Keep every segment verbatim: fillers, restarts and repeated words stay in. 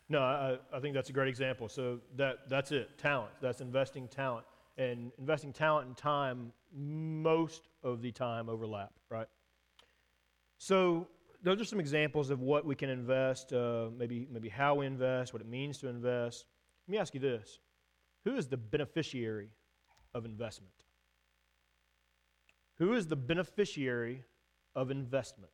No, I, I think that's a great example. So that that's it, talent. That's investing talent. And investing talent and time, most of the time overlap, right? So those are some examples of what we can invest, uh, maybe, maybe how we invest, what it means to invest. Let me ask you this. Who is the beneficiary of investment? Who is the beneficiary of investment?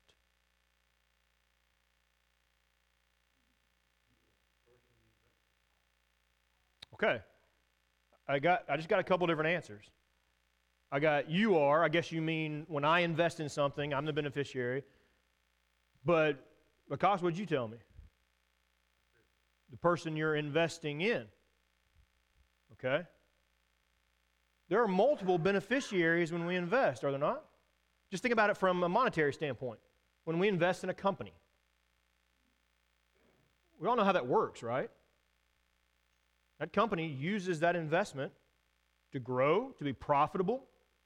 Okay. I got I just got a couple different answers. I got you are, I guess you mean when I invest in something, I'm the beneficiary. But Akash, what'd you tell me? The person you're investing in. Okay? There are multiple beneficiaries when we invest, are there not? Just think about it from a monetary standpoint. When we invest in a company, we all know how that works, right? That company uses that investment to grow, to be profitable,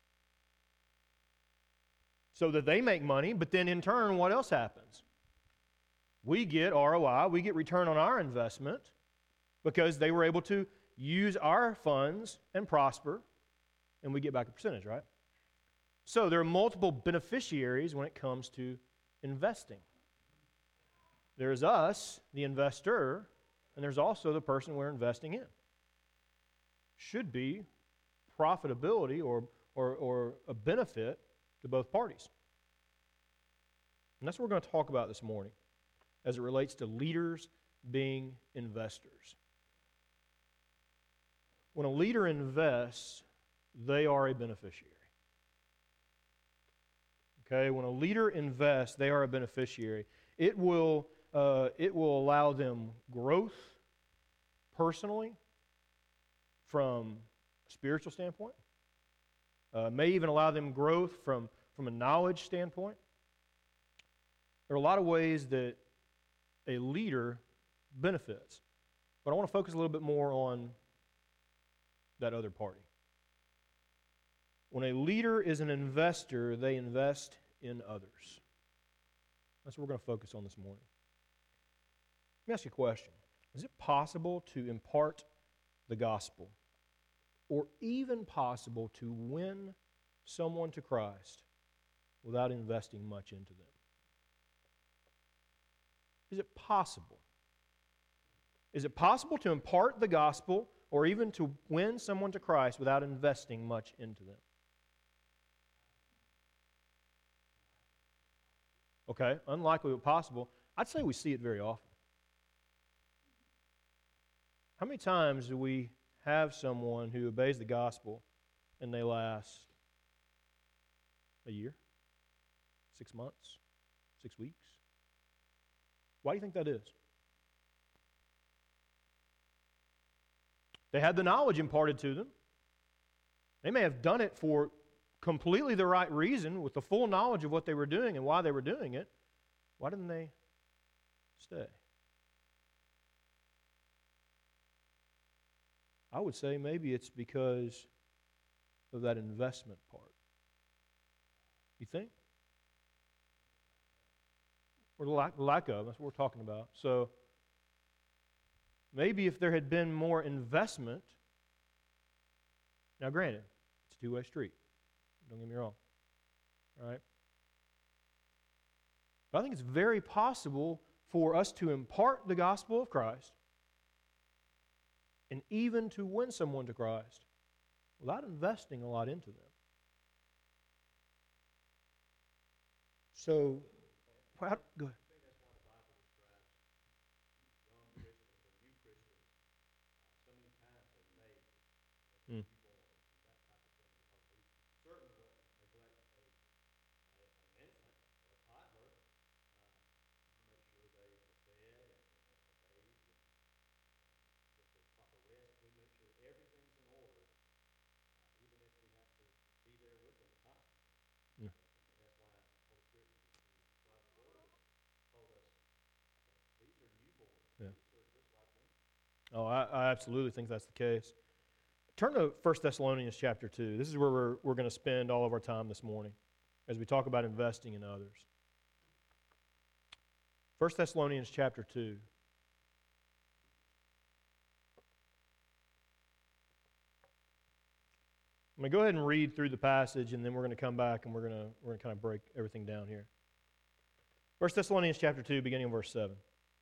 so that they make money, but then in turn, what else happens? We get R O I, we get return on our investment because they were able to use our funds and prosper, and we get back a percentage, right? So there are multiple beneficiaries when it comes to investing. There's us, the investor, and there's also the person we're investing in. Should be profitability or, or, or a benefit to both parties. And that's what we're going to talk about this morning as it relates to leaders being investors. When a leader invests, they are a beneficiary. Okay, when a leader invests, they are a beneficiary. It will, uh, it will allow them growth personally from a spiritual standpoint. Uh, may even allow them growth from, from a knowledge standpoint. There are a lot of ways that a leader benefits. But I want to focus a little bit more on that other party. When a leader is an investor, they invest in others. That's what we're going to focus on this morning. Let me ask you a question. Is it possible to impart the gospel, or even possible to win someone to Christ without investing much into them? Is it possible? Is it possible to impart the gospel or even to win someone to Christ without investing much into them? Okay, unlikely but possible. I'd say we see it very often. How many times do we have someone who obeys the gospel and they last a year, six months, six weeks? Why do you think that is? They had the knowledge imparted to them. They may have done it for completely the right reason, with the full knowledge of what they were doing and why they were doing it. Why didn't they stay? I would say maybe it's because of that investment part. You think? Or the lack, lack of, that's what we're talking about. So maybe if there had been more investment, now granted, it's a two-way street. Don't get me wrong. All right? But I think it's very possible for us to impart the gospel of Christ and even to win someone to Christ without investing a lot into them. So, how, go ahead. I think that's why the Bible describes young Christians or new Christians uh, so many times have made as Mm. newborns and that type of thing, because they certainly wouldn't neglect a, a, an infant or a toddler uh, to make sure they are fed and, and are bathed and get the proper rest. We make sure everything's in order, uh, even if we have to be there with them constantly. Yeah. And that's why Holy Scripture, God's Word, has told us that these are newborns. Yeah. These are just like me. Oh, I, I absolutely think that's the case. Turn to First Thessalonians chapter two. This is where we're, we're going to spend all of our time this morning as we talk about investing in others. First Thessalonians chapter two. I'm going to go ahead and read through the passage, and then we're going to come back and we're going to we're going to kind of break everything down here. First Thessalonians chapter two, beginning in verse seven.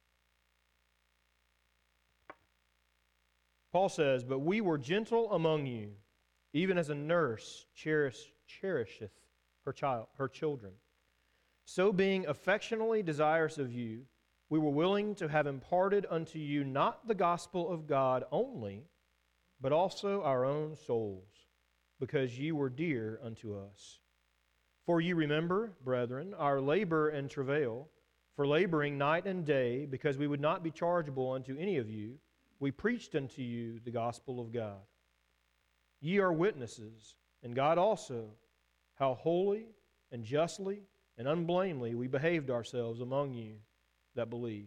Paul says, "But we were gentle among you, even as a nurse cherish, cherisheth her child, her children. So being affectionately desirous of you, we were willing to have imparted unto you not the gospel of God only, but also our own souls, because ye were dear unto us. For ye remember, brethren, our labor and travail, for laboring night and day, because we would not be chargeable unto any of you, we preached unto you the gospel of God. Ye are witnesses, and God also, how holy and justly and unblamely we behaved ourselves among you that believe."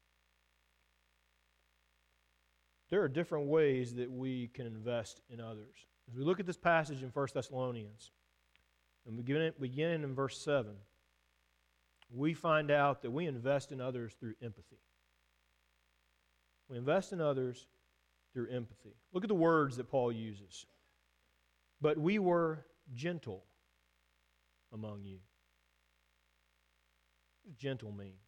There are different ways that we can invest in others. As we look at this passage in First Thessalonians, and we begin, begin in verse seven, we find out that we invest in others through empathy. We invest in others through empathy. Look at the words that Paul uses. "But we were gentle among you." What does gentle mean?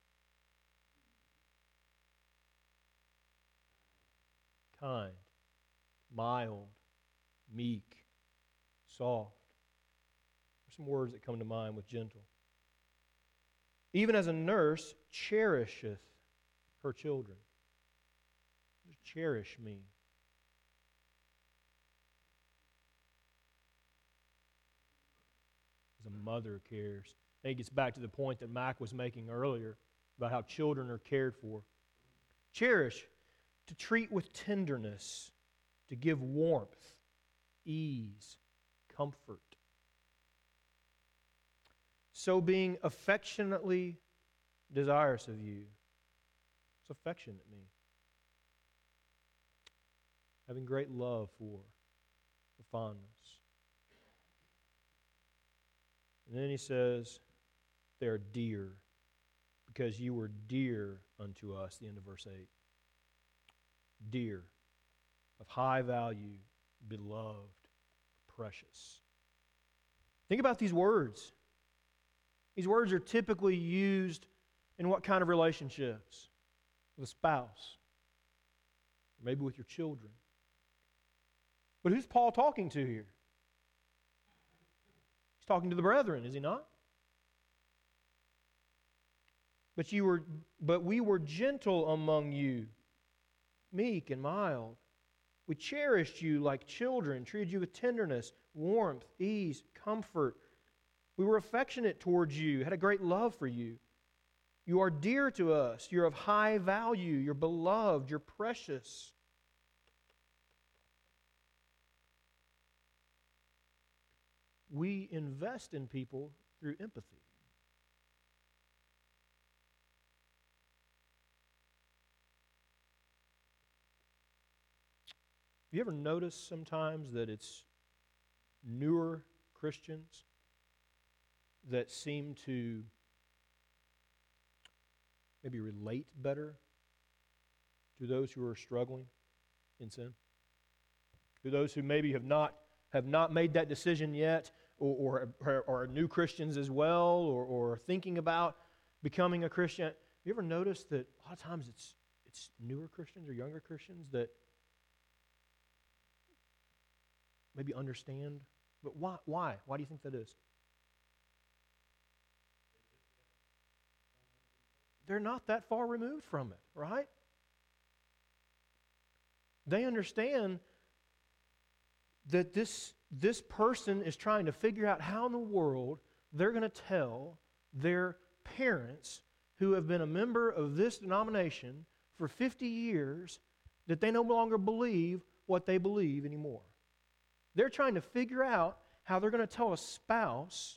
Kind, mild, meek, soft. There's some words that come to mind with gentle. "Even as a nurse cherisheth her children." What does cherish mean? As a mother cares. I think it gets back to the point that Mac was making earlier about how children are cared for. Cherish, to treat with tenderness, to give warmth, ease, comfort. "So being affectionately desirous of you." What's affectionate mean? Having great love for, for fondness. And then he says, "They are dear, because you were dear unto us," the end of verse eight. Dear, of high value, beloved, precious. Think about these words. These words are typically used in what kind of relationships? With a spouse, maybe with your children. But who's Paul talking to here? He's talking to the brethren, is he not? But you were, but we were gentle among you, meek and mild. We cherished you like children, treated you with tenderness, warmth, ease, comfort. We were affectionate towards you, had a great love for you. You are dear to us. You're of high value. You're beloved. You're precious. We invest in people through empathy. Have you ever noticed sometimes that it's newer Christians that seem to maybe relate better to those who are struggling in sin? To those who maybe have not have not made that decision yet, or, or, or are new Christians as well, or, or thinking about becoming a Christian. Have you ever noticed that a lot of times it's it's newer Christians or younger Christians that maybe understand? But why? Why? Why do you think that is? They're not that far removed from it, right? They understand that this, this person is trying to figure out how in the world they're going to tell their parents who have been a member of this denomination for fifty years that they no longer believe what they believe anymore. They're trying to figure out how they're going to tell a spouse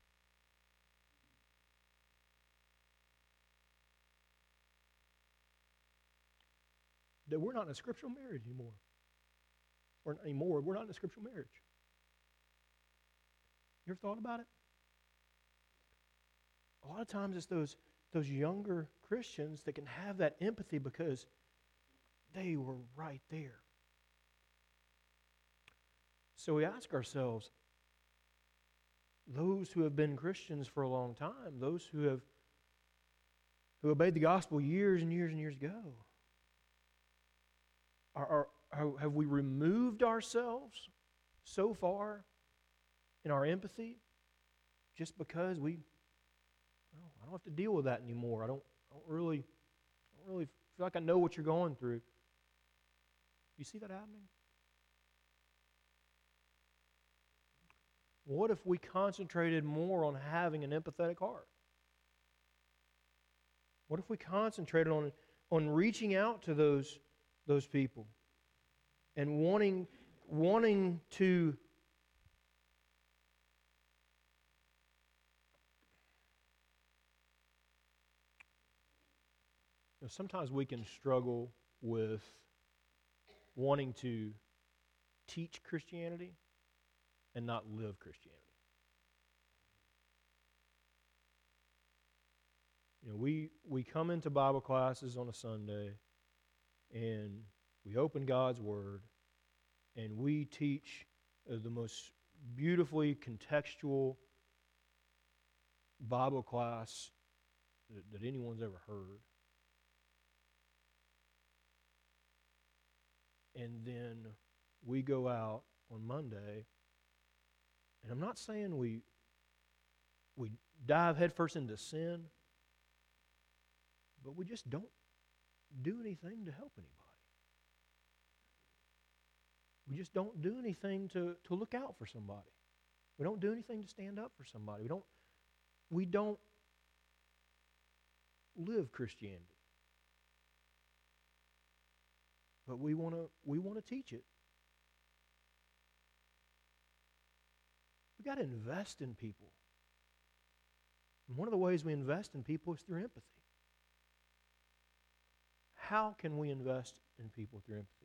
that we're not in a scriptural marriage anymore. Or not anymore, we're not in a scriptural marriage. You ever thought about it? A lot of times it's those, those younger Christians that can have that empathy because they were right there. So we ask ourselves, those who have been Christians for a long time, those who have who obeyed the gospel years and years and years ago, are, are, are, have we removed ourselves so far in our empathy just because we, well, I don't have to deal with that anymore. I don't, I don't really, I don't really feel like I know what you're going through. You see that happening? What if we concentrated more on having an empathetic heart? What if we concentrated on, on reaching out to those, those people and wanting, wanting to you know, sometimes we can struggle with wanting to teach Christianity and not live Christianity. You know, we, we come into Bible classes on a Sunday and we open God's Word and we teach uh, the most beautifully contextual Bible class that, that anyone's ever heard. And then we go out on Monday, and I'm not saying we we dive headfirst into sin, but we just don't do anything to help anybody. We just don't do anything to, to look out for somebody. We don't do anything to stand up for somebody. We don't we don't live Christianity. But we want to we want to teach it. We've got to invest in people. And one of the ways we invest in people is through empathy. How can we invest in people through empathy?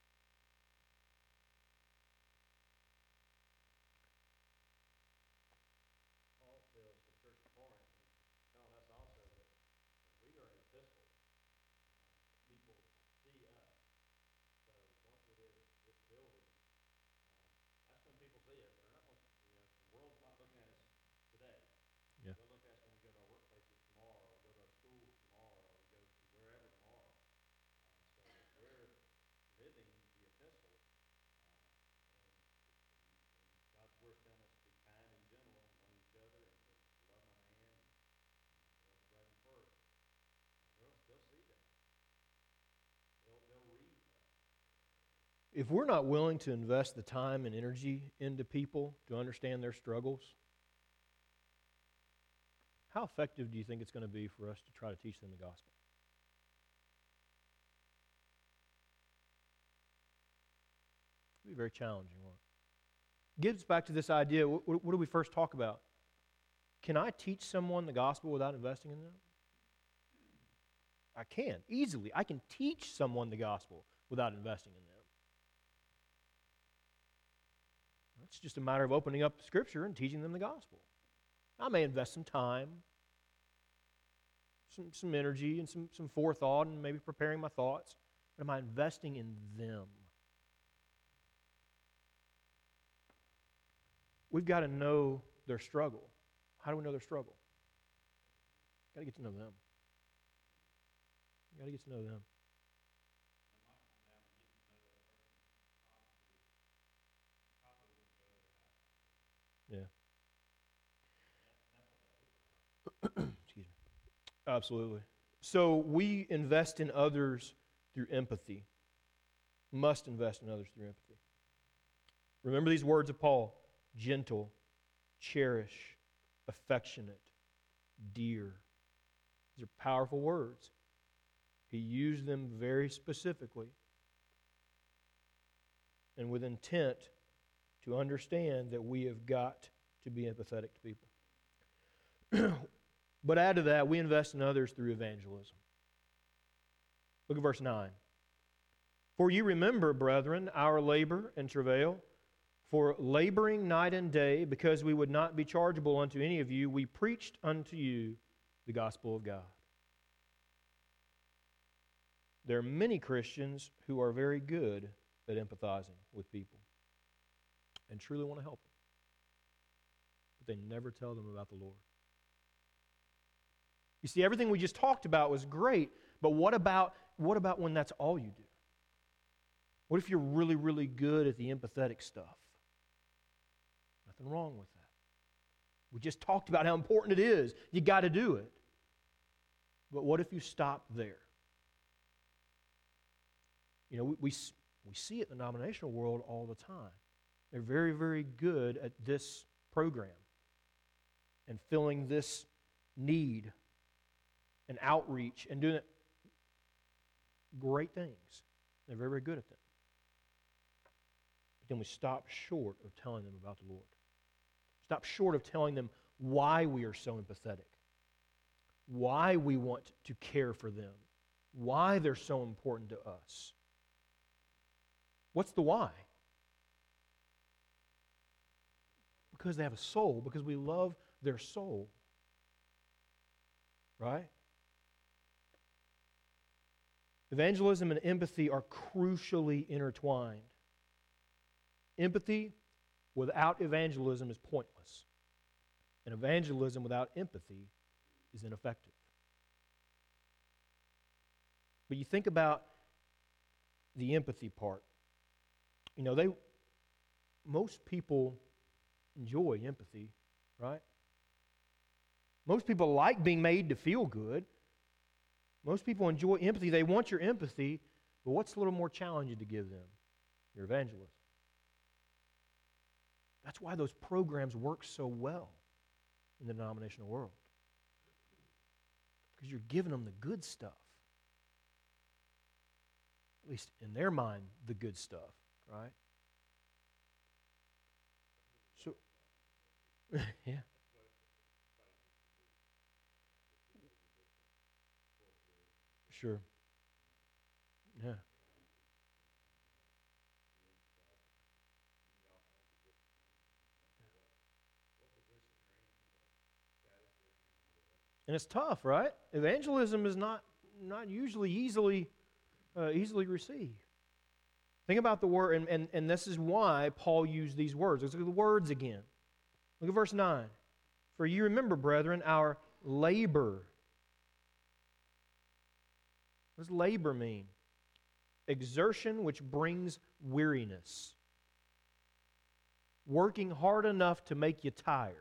Paul tells the church of Corinth, telling us also that we are an epistle. Uh, people see us. So once we're in this building, uh, that's when people see us. They're not going to, you know, the world's not looking at us today. Yeah. They'll look at us when we go to our workplaces tomorrow, or go to our schools tomorrow, or we go to wherever tomorrow. Uh, so we're living the epistle, uh, and, and God's word's telling us to be kind and gentle among each other, and to, to love my man, and to love the brethren first. They'll, they'll see that. They'll, they'll read us. If we're not willing to invest the time and energy into people to understand their struggles, how effective do you think it's going to be for us to try to teach them the gospel? It'll be very challenging, won't it? Gives back to this idea, what, what did we first talk about? Can I teach someone the gospel without investing in them? I can, easily. I can teach someone the gospel without investing in them. It's just a matter of opening up the Scripture and teaching them the gospel. I may invest some time, some, some energy, and some, some forethought, and maybe preparing my thoughts, but am I investing in them? We've got to know their struggle. How do we know their struggle? Got to get to know them. Got to get to know them. Yeah. Excuse me. Absolutely. So we invest in others through empathy. Must invest in others through empathy. Remember these words of Paul: gentle, cherish, affectionate, dear. These are powerful words. He used them very specifically and with intent to understand that we have got to be empathetic to people. But add to that, we invest in others through evangelism. Look at verse nine. For you remember, brethren, our labor and travail, for laboring night and day, because we would not be chargeable unto any of you, we preached unto you the gospel of God. There are many Christians who are very good at empathizing with people. and truly want to help them. But they never tell them about the Lord. You see, everything we just talked about was great, but what about, what about when that's all you do? What if you're really, really good at the empathetic stuff? Nothing wrong with that. We just talked about how important it is. You got to do it. But what if you stop there? You know, we, we, we see it in the denominational world all the time. They're very, very good at this program and filling this need and outreach and doing it. Great things. They're very, very good at them. But then we stop short of telling them about the Lord. Stop short of telling them why we are so empathetic, why we want to care for them, why they're so important to us. What's the why? Because they have a soul, because we love their soul. Right? Evangelism and empathy are crucially intertwined. Empathy without evangelism is pointless. And evangelism without empathy is ineffective. But you think about the empathy part. You know, they most people enjoy empathy, right? Most people like being made to feel good. Most people enjoy empathy. They want your empathy, but what's a little more challenging to give them? Your evangelism. That's why those programs work so well in the denominational world. Because you're giving them the good stuff. At least in their mind, the good stuff, right? So, yeah. Sure. Yeah. And it's tough, right? Evangelism is not, not usually easily uh, easily received. Think about the word, and, and, and this is why Paul used these words. Let's look at the words again. Look at verse nine. For you remember, brethren, our labor. What does labor mean? Exertion which brings weariness. Working hard enough to make you tired.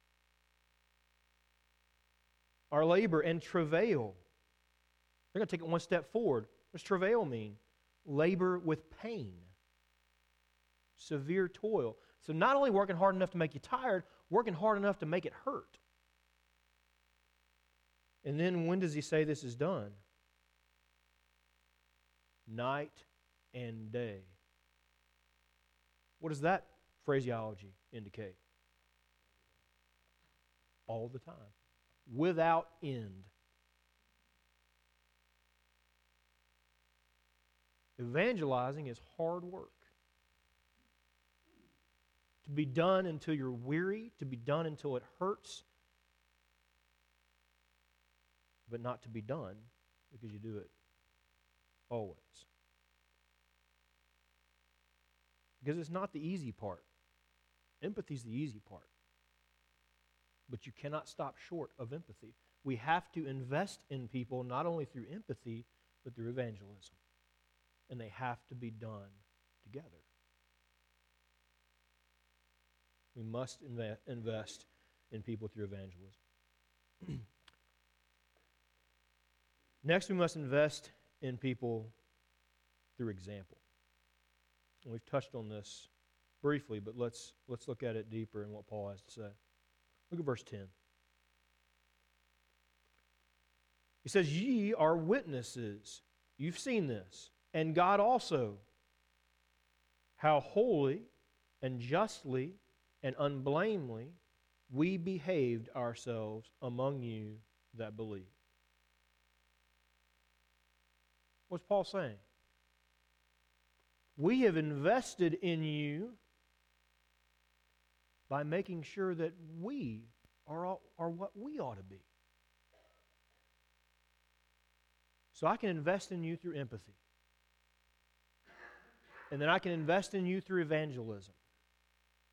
Our labor and travail. They're going to take it one step forward. What does travail mean? Labor with pain. Severe toil. So not only working hard enough to make you tired, working hard enough to make it hurt. And then when does he say this is done? Night and day. What does that phraseology indicate? All the time. Without end. Evangelizing is hard work. To be done until you're weary, to be done until it hurts, but not to be done because you do it always. Because it's not the easy part. Empathy is the easy part. But you cannot stop short of empathy. We have to invest in people not only through empathy, but through evangelism. And they have to be done together. We must inve- invest in people through evangelism. Next, we must invest in people through example. And we've touched on this briefly, but let's, let's look at it deeper in what Paul has to say. Look at verse ten. He says, ye are witnesses. You've seen this. And God also, how holy and justly and unblamely we behaved ourselves among you that believe. What's Paul saying? We have invested in you by making sure that we are, all, are what we ought to be. So I can invest in you through empathy. And then I can invest in you through evangelism.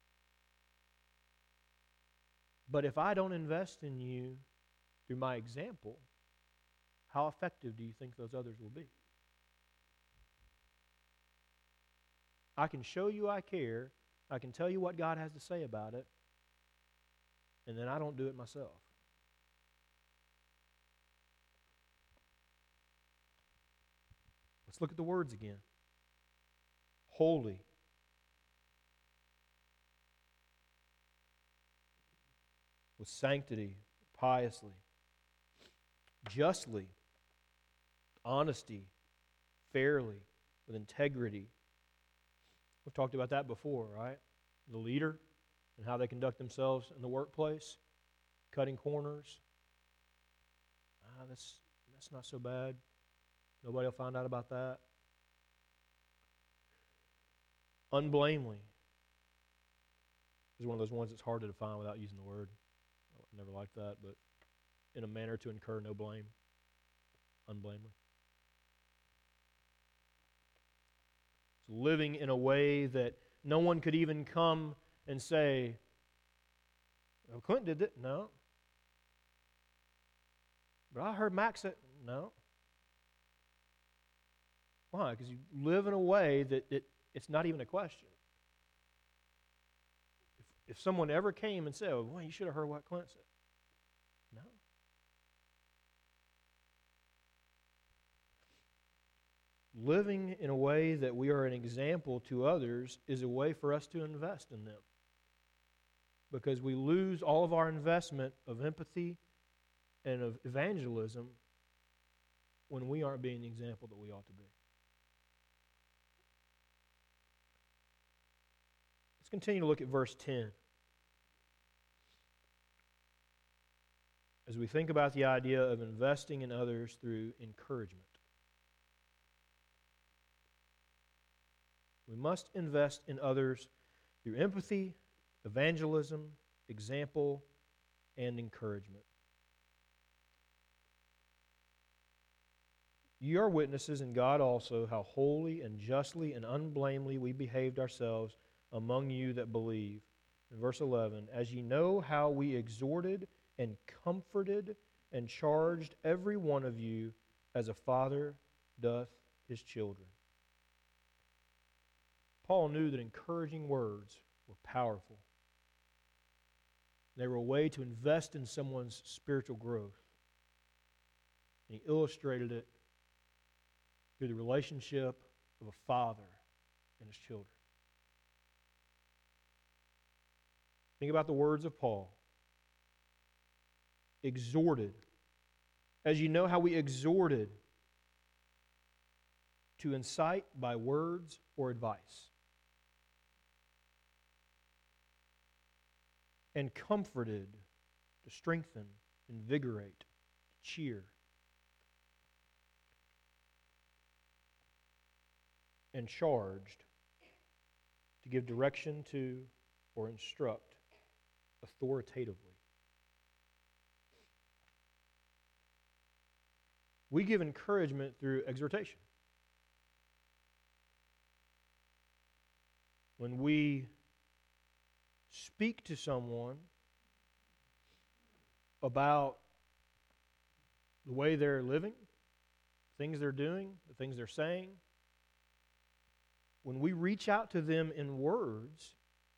But if I don't invest in you through my example, how effective do you think those others will be? I can show you I care. I can tell you what God has to say about it. And then I don't do it myself. Let's look at the words again. Holy. With sanctity, piously, justly, honesty, fairly, with integrity. We've talked about that before, right? The leader and how they conduct themselves in the workplace, cutting corners. Ah, that's that's not so bad. Nobody will find out about that. Unblamely is one of those ones that's hard to define without using the word. I never liked that, but in a manner to incur no blame. Unblamely. So living in a way that no one could even come and say, oh, Clint did it. No. But I heard Max say, no. Why? Because you live in a way that it, it's not even a question. If, if someone ever came and said, well, you should have heard what Clint said. No. Living in a way that we are an example to others is a way for us to invest in them. Because we lose all of our investment of empathy and of evangelism when we aren't being the example that we ought to be. Let's continue to look at verse ten. As we think about the idea of investing in others through encouragement. We must invest in others through empathy, evangelism, example, and encouragement. You are witnesses, and God also, how holy and justly and unblamely we behaved ourselves among you that believe. In verse eleven, as ye know how we exhorted and comforted and charged every one of you as a father doth his children. Paul knew that encouraging words were powerful. They were a way to invest in someone's spiritual growth. And he illustrated it through the relationship of a father and his children. Think about the words of Paul. Exhorted. As you know how we exhorted to incite by words or advice. And comforted to strengthen, invigorate, to cheer. And charged to give direction to or instruct authoritatively. We give encouragement through exhortation. When we speak to someone about the way they're living, things they're doing, the things they're saying, when we reach out to them in words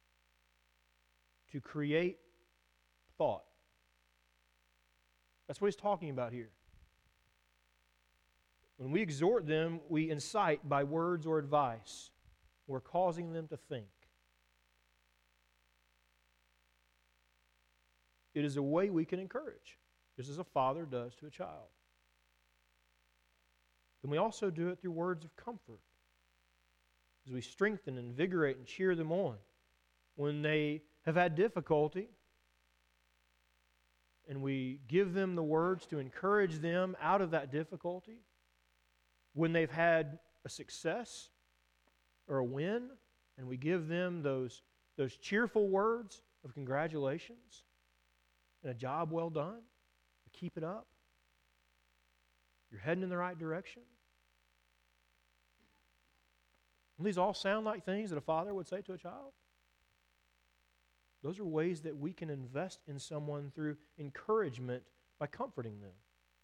to create thought, that's what he's talking about here. When we exhort them, we incite by words or advice. We're causing them to think. It is a way we can encourage, just as a father does to a child. And we also do it through words of comfort, as we strengthen, invigorate, and cheer them on when they have had difficulty, and we give them the words to encourage them out of that difficulty. When they've had a success or a win, and we give them those, those cheerful words of congratulations and a job well done, keep it up. You're heading in the right direction. And these all sound like things that a father would say to a child. Those are ways that we can invest in someone through encouragement by comforting them.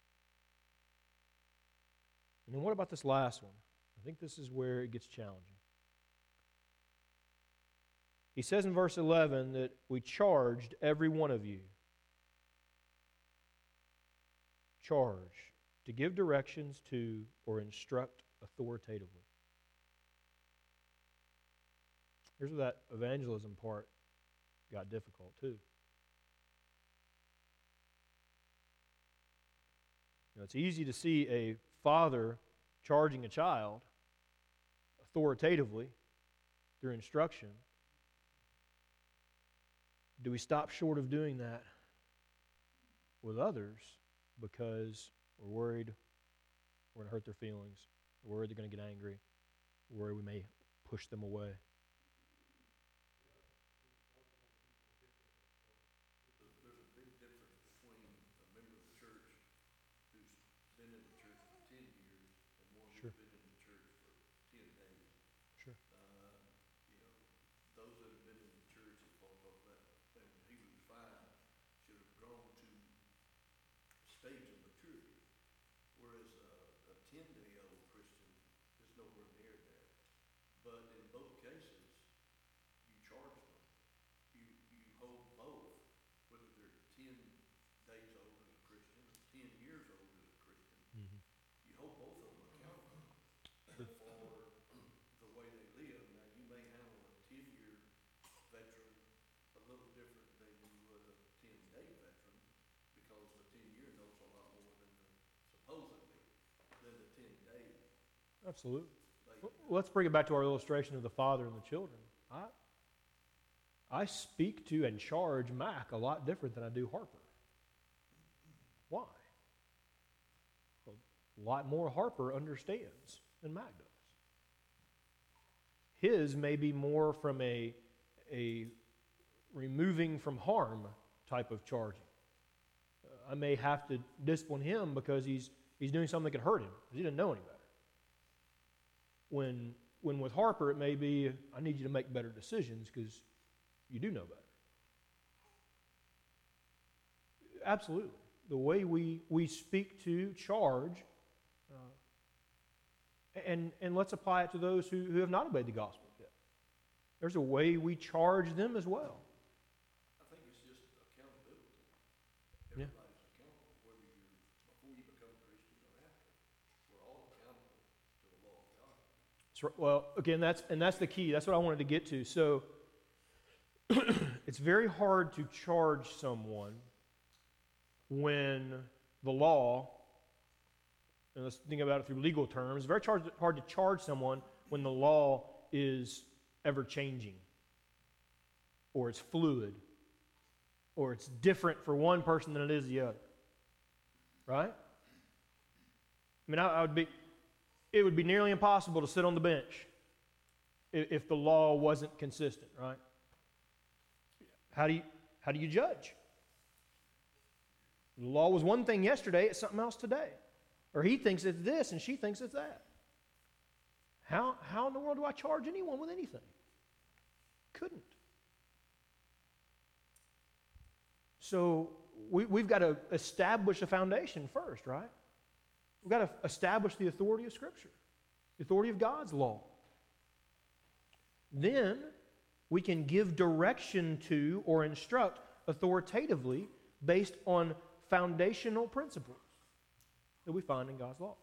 And then what about this last one? I think this is where it gets challenging. He says in verse eleven that we charged every one of you. Charge to give directions to or instruct authoritatively. Here's where that evangelism part got difficult too. You know, it's easy to see a father charging a child authoritatively through instruction. Do we stop short of doing that with others because we're worried we're going to hurt their feelings, we're worried they're going to get angry, we're worried we may push them away? There's a big difference between a member of the church who's been in the church for ten years and one Sure. who's been in the church for ten days. Sure. Uh, you know, those that have been in the church, as Paul talked about in Hebrews five, should have grown to stage of maturity, whereas uh, a ten-day-old Christian is nowhere near there. But in both cases, you charge them. You you hold both, whether they're ten days old as a Christian or ten years old as a Christian. Mm-hmm. You hold both of them accountable for the way they live. Now, you may handle a ten-year veteran a little different than you would a ten-day veteran, because the ten-year knows a lot more than the, supposedly, than the ten-day. Absolutely. They, Well, let's bring it back to our illustration of the father and the children. I, I speak to and charge Mac a lot different than I do Harper. Why? Well, a lot more Harper understands than Mac does. His may be more from a, a removing from harm type of charging. Uh, I may have to discipline him because he's, he's doing something that could hurt him, because he didn't know any better. When, when with Harper, it may be, I need you to make better decisions because you do know better. Absolutely. The way we, we speak to, charge, uh, and, and let's apply it to those who, who have not obeyed the gospel yet. There's a way we charge them as well. I think it's just accountability. Yeah. Everybody's accountable, whether you're before you become a Christian or after. We're all accountable to the law of God. That's right. Well, again, that's and that's the key. That's what I wanted to get to. So it's very hard to charge someone when the law, and let's think about it through legal terms, it's very hard, hard to charge someone when the law is ever changing, or it's fluid, or it's different for one person than it is the other. Right? I mean, I, I would be, it would be nearly impossible to sit on the bench if, if the law wasn't consistent, right? How do you, how do you judge? The law was one thing yesterday, it's something else today. Or he thinks it's this and she thinks it's that. How, how in the world do I charge anyone with anything? Couldn't. So we, we've got to establish a foundation first, right? We've got to establish the authority of Scripture, the authority of God's law. Then we can give direction to or instruct authoritatively based on foundational principles that we find in God's law.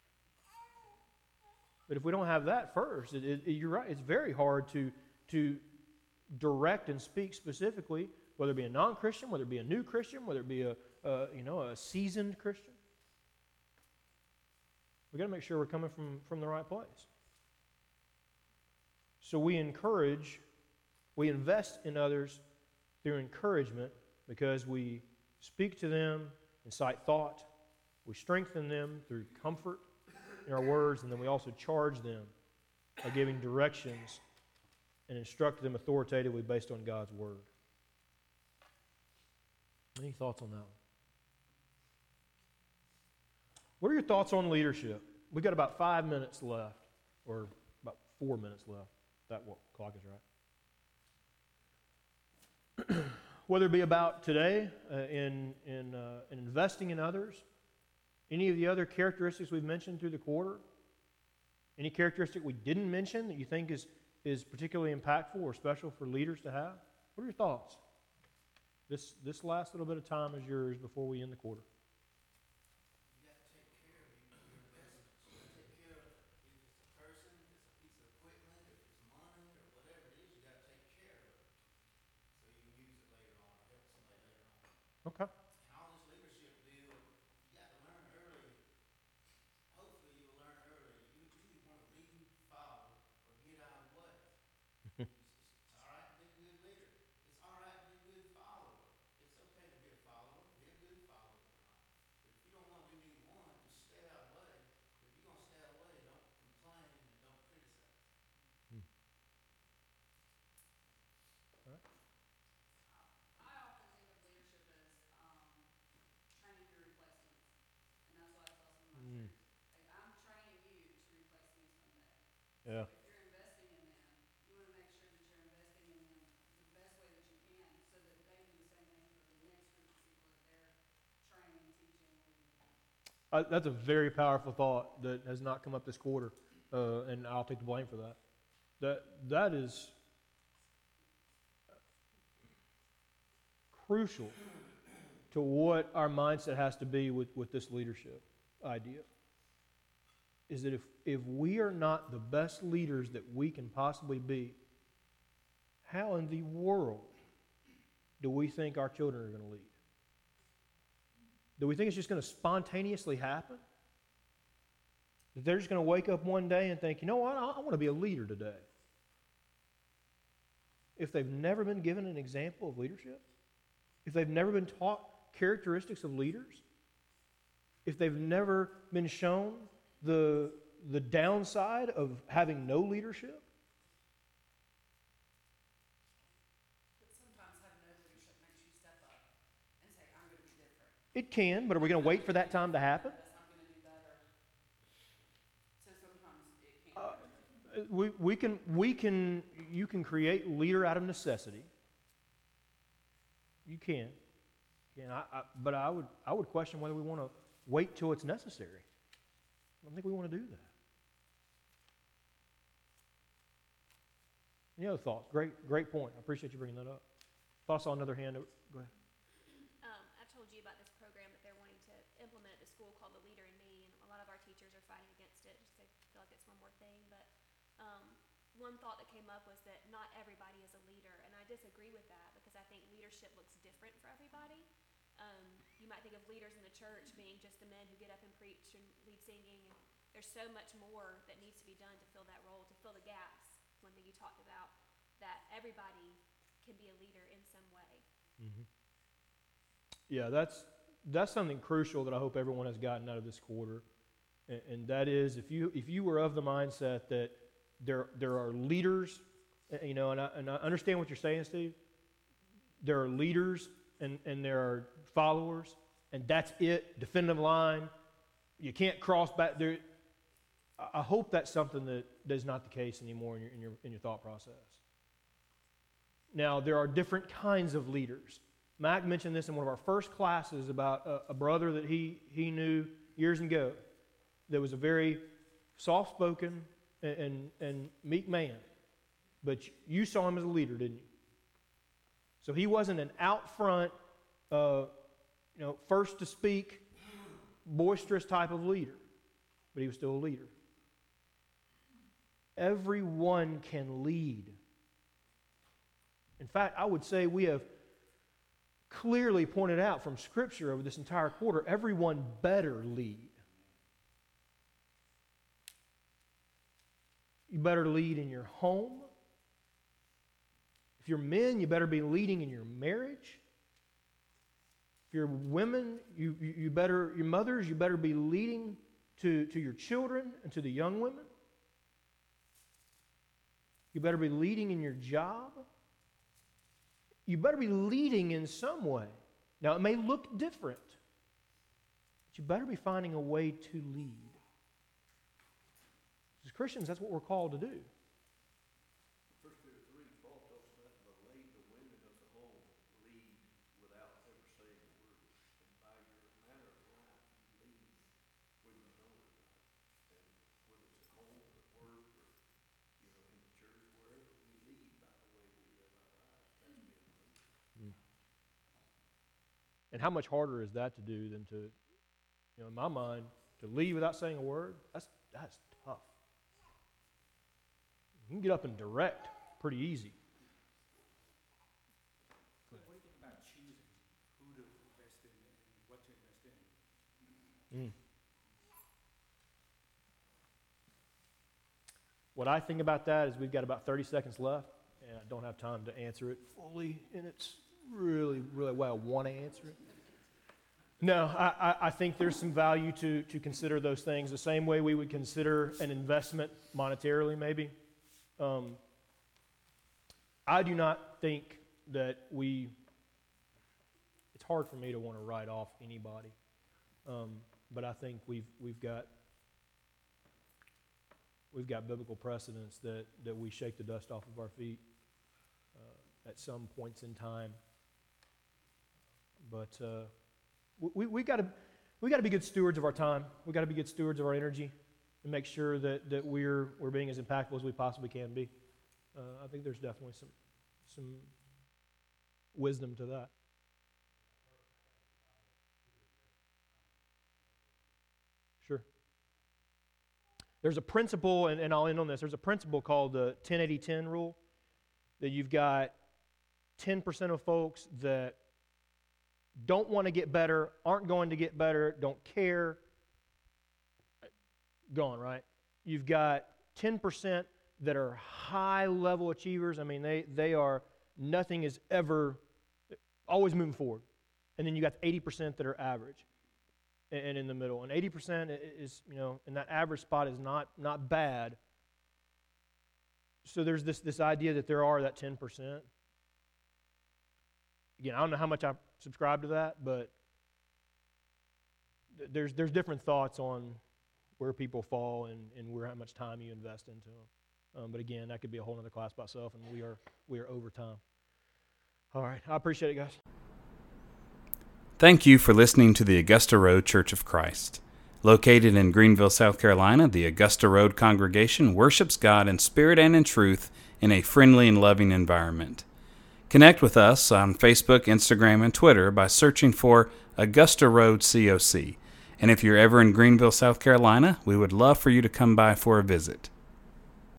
But if we don't have that first, it, it, you're right, it's very hard to, to direct and speak specifically, whether it be a non-Christian, whether it be a new Christian, whether it be a, a you know, a seasoned Christian. We've got to make sure we're coming from, from the right place. So we encourage, we invest in others through encouragement because we speak to them, incite thought, we strengthen them through comfort in our words, and then we also charge them by giving directions and instruct them authoritatively based on God's Word. Any thoughts on that one? What are your thoughts on leadership? We've got about five minutes left, or about four minutes left. That what, clock is right. whether it be about today uh, in, in, uh, in investing in others, any of the other characteristics we've mentioned through the quarter, any characteristic we didn't mention that you think is, is particularly impactful or special for leaders to have? What are your thoughts? This, this last little bit of time is yours before we end the quarter. You got to take care of your, your investments. You got to take care of, if it's a person, if it's a piece of equipment, if it's money, or whatever it is, you got to take care of it. So you can use it later on or help somebody later on. Okay. And all this leadership deal, you got to learn early. Hopefully you'll learn early. You, you either want to lead and follow or get out of the way. It's, it's all right to be a good leader. It's all right to be a good follower. It's okay to be a follower. Be a good follower if you're not. But if you don't want to do neither one, just stay out of the way. But if you're going to stay out of the way, don't complain and don't criticize. I often think of leadership as um, training your replacements, and that's what I tell some of my Mm. students. Like, I'm training you to replace me someday. Yeah. So if you're investing in them, you want to make sure that you're investing in them the best way that you can, so that they do the same thing for the next group of people that they're training, teaching, leading. Uh, that's a very powerful thought that has not come up this quarter, uh, and I'll take the blame for that. That that is crucial to what our mindset has to be with, with this leadership idea. Is that if, if we are not the best leaders that we can possibly be, how in the world do we think our children are going to lead? Do we think it's just going to spontaneously happen? That they're just going to wake up one day and think, you know what, I, I want to be a leader today. If they've never been given an example of leadership, if they've never been taught characteristics of leaders, if they've never been shown the, the downside of having no leadership, But sometimes having no leadership makes you step up and say, I'm going to be different. it can, but are we going to wait for that time to happen? I'm going to do better. So sometimes it Uh, can't. We, we can, we can, you can create leader out of necessity. You can. can I, I, but I would, I would question whether we want to wait till it's necessary. I don't think we want to do that. Any other thoughts? Great, great point. I appreciate you bringing that up. Thoughts on another hand? Go ahead. Um, I told you about this program that they're wanting to implement at the school called The Leader in Me, and a lot of our teachers are fighting against it just 'cause they feel like it's one more thing. But um, one thought that came up was that not everybody is a leader, and I disagree with that because I think leadership looks different for everybody. Um, you might think of leaders in the church being just the men who get up and preach and lead singing. And there's so much more that needs to be done to fill that role, to fill the gaps. One thing you talked about, that everybody can be a leader in some way. Mm-hmm. Yeah, that's that's something crucial that I hope everyone has gotten out of this quarter, and, and that is if you if you were of the mindset that there there are leaders, you know, and I, and I understand what you're saying, Steve. There are leaders and and there are followers, and that's it. Definitive line. You can't cross back there. I hope that's something that, that is not the case anymore in your in your in your thought process. Now, there are different kinds of leaders. Mac mentioned this in one of our first classes about a, a brother that he, he knew years ago that was a very soft-spoken and, and, and meek man. But you saw him as a leader, didn't you? So he wasn't an out front, uh, you know, first to speak, boisterous type of leader, but he was still a leader. Everyone can lead. In fact, I would say we have clearly pointed out from Scripture over this entire quarter, everyone better lead. You better lead in your home. If you're men, you better be leading in your marriage. If you're women, you, you, you better, your mothers, you better be leading to, to your children and to the young women. You better be leading in your job. You better be leading in some way. Now, it may look different, but you better be finding a way to lead. As Christians, that's what we're called to do. First Peter three, Paul talks about the lead the women of the home. And how much harder is that to do than to, you know, in my mind, to leave without saying a word? That's that's tough. You can get up and direct pretty easy. What do you think about choosing who to invest in and what to invest in? Mm. What I think about that is we've got about thirty seconds left, and I don't have time to answer it fully, and it's really, really way I want to answer it. No, I, I, I think there's some value to, to consider those things the same way we would consider an investment monetarily, maybe. Um, I do not think that we, it's hard for me to want to write off anybody, um, but I think we've we've got we've got biblical precedents that, that we shake the dust off of our feet uh, at some points in time. But uh, we we got to we got to be good stewards of our time. We got to be good stewards of our energy, and make sure that, that we're we're being as impactful as we possibly can be. Uh, I think there's definitely some some wisdom to that. Sure. There's a principle, and, and I'll end on this. There's a principle called the ten eighty ten rule, that you've got ten percent of folks that don't want to get better, aren't going to get better, don't care. Gone, right? You've got ten percent that are high-level achievers. I mean, they, they are, nothing is ever, always moving forward. And then you got eighty percent that are average and, and in the middle. And eighty percent is, you know, and that average spot is not, not bad. So there's this, this idea that there are that ten percent. Again, I don't know how much I subscribe to that, but th- there's there's different thoughts on where people fall and, and where how much time you invest into them. Um, but again, that could be a whole other class by itself, and we are we are over time. All right, I appreciate it, guys. Thank you for listening to the Augusta Road Church of Christ. Located in Greenville, South Carolina, the Augusta Road congregation worships God in spirit and in truth in a friendly and loving environment. Connect with us on Facebook, Instagram, and Twitter by searching for Augusta Road C O C. And if you're ever in Greenville, South Carolina, we would love for you to come by for a visit.